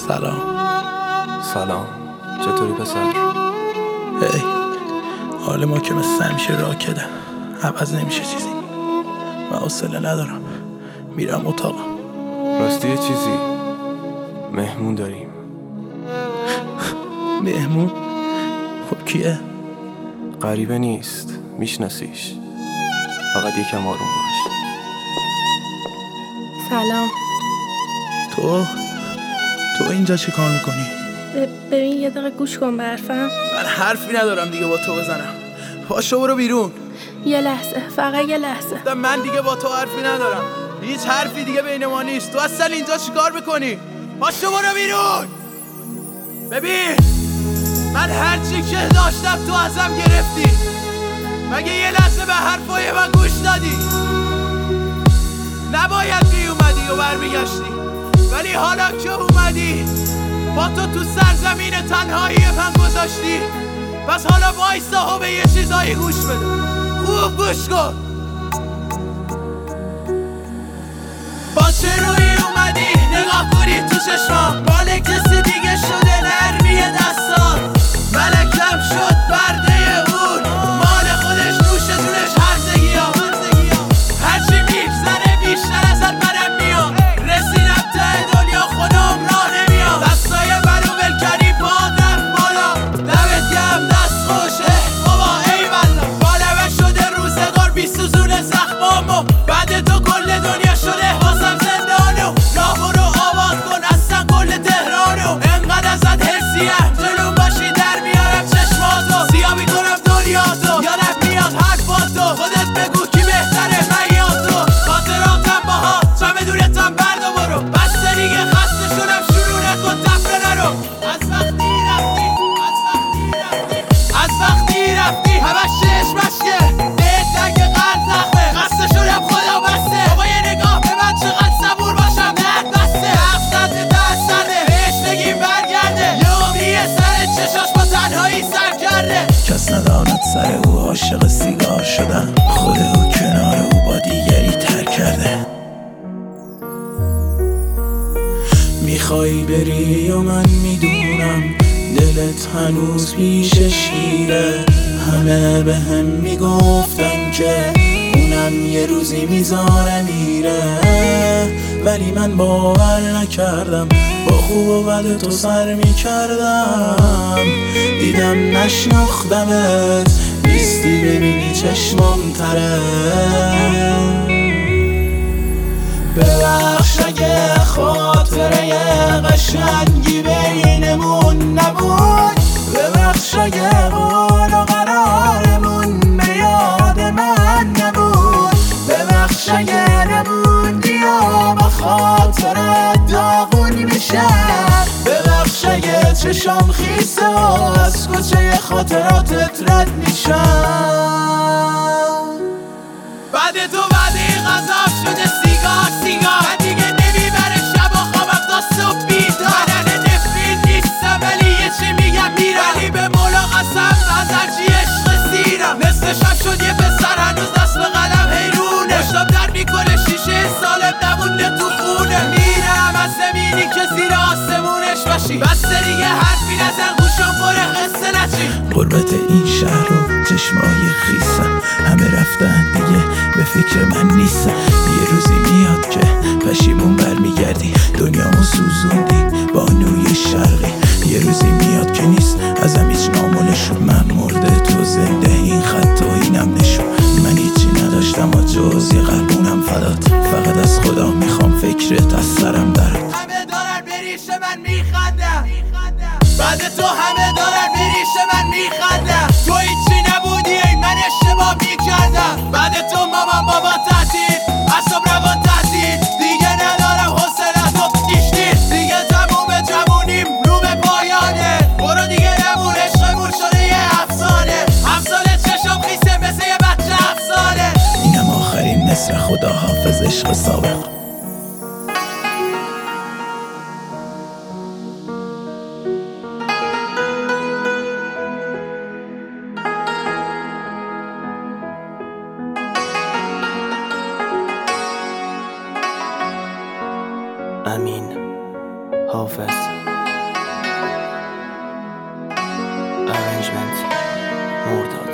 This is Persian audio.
سلام. چطوری پسر؟ هی حال ما که مثل همیشه راکده، عوض نمیشه چیزی. من حوصله ندارم، میرم اتاقم. راستی یه چیزی، مهمون داریم. مهمون؟ خب کیه؟ غریبه نیست، میشناسیش. فقط یکم آروم باش. سلام. تو اینجا چی کار میکنی؟ ببین یه دقیقه گوش کن به حرفم. من حرفی ندارم دیگه با تو بزنم. پاشو برو بیرون. یه لحظه، فقط یه لحظه. من دیگه با تو حرفی ندارم. هیچ حرفی دیگه بین ما نیست. تو اصلا اینجا چی کار میکنی؟ پاشو برو بیرون. ببین من هر چی که داشتم تو ازم گرفتی. مگه یه لحظه به حرفای من گوش دادی؟ نباید اومدی و برمیگشتی، ولی حالا که اومدی با تو سرزمین تنهایی من گذاشتی. پس حالا وایسا و به یه چیزایی گوش بده. خوب گوش کن. با چه روی اومدی نگاه کنی تو چشمام؟ مال کسی دیگه شده نرمی دستان. ملکم شد برده اون، مال خودش نوش جونش هرزگی ها. هرچی میگذره بیشتر ازت منم میام. رسیدم ته دنیا خودم راه نمیام. دستای منو ول کردی پاد رفت بالا. دمت گرم دست خوشه بابا ایوالله. بالمه شده روزگار بیسوزون زخمامو. بعد تو کل دنیا شده بازم زندانو. راه برو آباد کن اصلا کل تهرانو. انقدر ازت حسیم جلوم باشی در میارم چشماتو. سیاه میکنم دنیاتو. یادم میاد حرفاتو. خودت بگو کی بهتره من یا تو. خاطراتم باها چمدونتم برد و برو. بسته دیگه خسته شدم شروع نکن تفره نرو. از وقتی رفتی همش چشم مشکه. دلتنگ قلب زخمه. خسته شدم خدا بسته. بابا یه نگاه به من چقدر صبور باشم درد بسته. حقصد دست سرده بهش بگیم برگرده. یه عمریه سر چشاش با تنهایی سر کرده. کس نداند سر او عاشق سیگار شدن. خود او کنار او با دیگری ترک کرده. میخوای بری و من میدونم دلت هنوز پیش شیره. همه به هم میگفتن که اونم یه روزی میذاره میره، ولی من باور نکردم. با خوب و بد تو سر میکردم. دیدم نشناختمت نیستی ببینی چشمام تره. ببخش اگه خاطره قشنگی بینمون نبود. ببخش اگه قول و قرارمون به یاد من نبود. ببخش اگه نبودی و با خاطرت داغون میشم. ببخش اگه چشام خیسه و از کوچه خاطراتت رد میشم. بعد تو بعدی غذاب شده سیگار. من دیگه نمیبره شب و خوابم تا صبح بیدار. بدن نفرین نیستم ولی یه چی میگم میرم. ولی به مولا قسم از هرچی عشق سیرم. نصف شب شد یه پسر هنوز دست به قلم حیرونه. مشتم در میکنه شیشه سالم نمونده تو خونه. میرم از زمینی که زیر آسمونش باشی. بسته دیگه حرفی نزن گوشم پره قصه نچی. غربت این شهر و چشمای خیسم همه رفتن دیگه به فکر من نیستم. یه روزی میاد که پشیمون برمیگردی. دنیامو سوزوندی بانوی شرقی. یه روزی میاد که نیست ازم هیچ نامونشون. من مرده تو زنده این خط و اینم نشون. من هیچی نداشتم و جز یه قلبونم فدات. فقط از خدا میخوام فکرت از سرم درد. همه دارن بریش من میخندم. بعد تو همه دارن بریش من میخندم. تو هیچی نبودی ای من اشتباه میکردم. بعد تو مامان بابا تحتید اصاب روان تحتید. دیگه ندارم حوصلت و دیشتید. دیگه تموم جوونیم رو به پایانه. برو دیگه نمون عشقمون شده یه افسانه. همساله چشم خیسه مثل یه بچه افسانه. اینم آخرین مصر خدا حافظ عشق سابق. امین حافظ. ارنجمنت مرتضی.